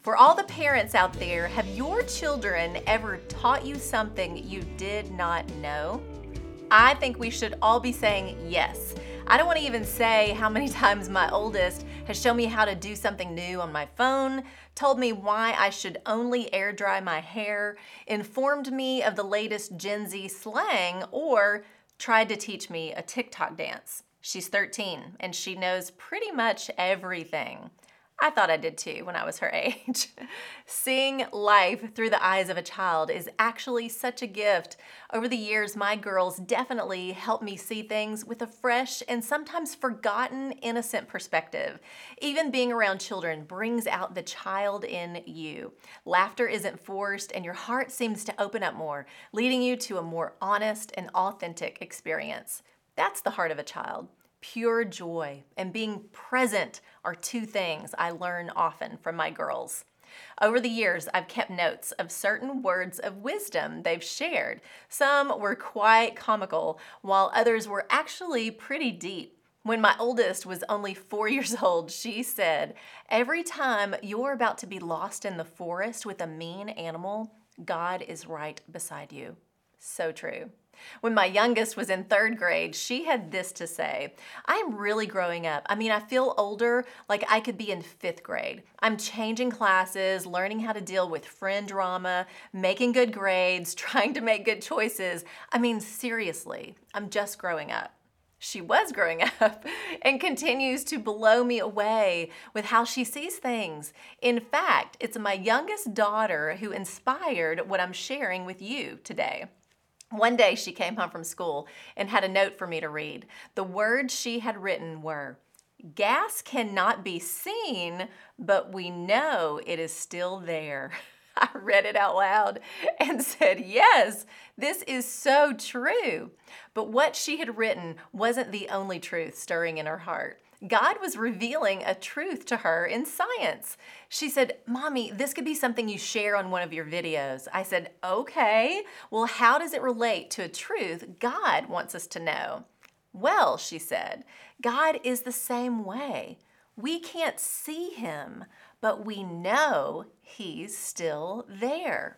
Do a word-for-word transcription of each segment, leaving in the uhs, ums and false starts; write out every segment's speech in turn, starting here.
For all the parents out there, have your children ever taught you something you did not know? I think we should all be saying yes. I don't want to even say how many times my oldest has shown me how to do something new on my phone, told me why I should only air dry my hair, informed me of the latest Gen Z slang, or tried to teach me a TikTok dance. She's thirteen and she knows pretty much everything. I thought I did too when I was her age. Seeing life through the eyes of a child is actually such a gift. Over the years, my girls definitely helped me see things with a fresh and sometimes forgotten innocent perspective. Even being around children brings out the child in you. Laughter isn't forced and your heart seems to open up more, leading you to a more honest and authentic experience. That's the heart of a child. Pure joy and being present are two things I learn often from my girls. Over the years, I've kept notes of certain words of wisdom they've shared. Some were quite comical, while others were actually pretty deep. When my oldest was only four years old, she said, "Every time you're about to be lost in the forest with a mean animal, God is right beside you." So true. When my youngest was in third grade, she had this to say, "I'm really growing up. I mean, I feel older, like I could be in fifth grade. I'm changing classes, learning how to deal with friend drama, making good grades, trying to make good choices. I mean, seriously, I'm just growing up." She was growing up and continues to blow me away with how she sees things. In fact, it's my youngest daughter who inspired what I'm sharing with you today. One day she came home from school and had a note for me to read. The words she had written were, "Gas cannot be seen, but we know it is still there." I read it out loud and said, yes, this is so true. But what she had written wasn't the only truth stirring in her heart. God was revealing a truth to her in science. She said, "Mommy, this could be something you share on one of your videos." I said, "Okay, well, how does it relate to a truth God wants us to know?" "Well," she said, "God is the same way. We can't see him, but we know he's still there."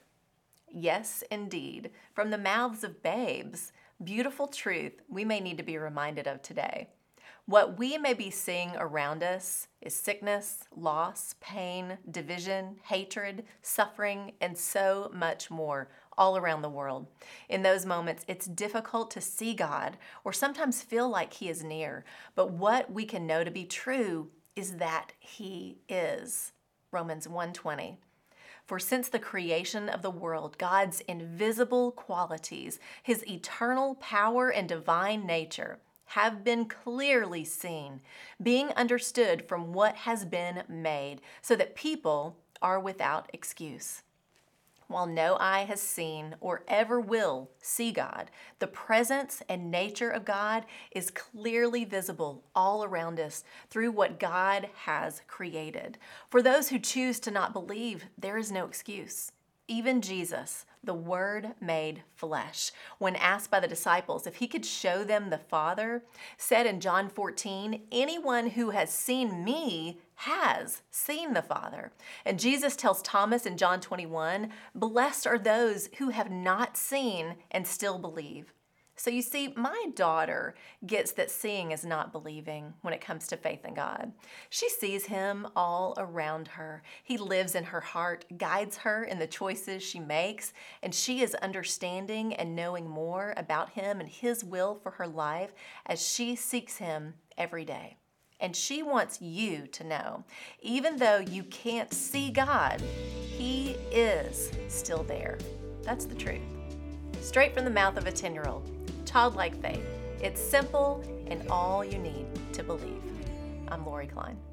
Yes, indeed, from the mouths of babes, beautiful truth we may need to be reminded of today. What we may be seeing around us is sickness, loss, pain, division, hatred, suffering, and so much more all around the world. In those moments, it's difficult to see God or sometimes feel like he is near. But what we can know to be true is that he is. Romans one twenty. For since the creation of the world, God's invisible qualities, his eternal power and divine nature, have been clearly seen, being understood from what has been made, so that people are without excuse. While no eye has seen or ever will see God, the presence and nature of God is clearly visible all around us through what God has created. For those who choose to not believe, there is no excuse. Even Jesus, the Word made flesh, when asked by the disciples if he could show them the Father, said in John fourteen, "Anyone who has seen me has seen the Father." And Jesus tells Thomas in John twenty-one, "Blessed are those who have not seen and still believe." So you see, my daughter gets that seeing is not believing when it comes to faith in God. She sees him all around her. He lives in her heart, guides her in the choices she makes, and she is understanding and knowing more about him and his will for her life as she seeks him every day. And she wants you to know, even though you can't see God, he is still there. That's the truth. Straight from the mouth of a ten-year-old. Childlike faith. It's simple and all you need to believe. I'm Lori Klein.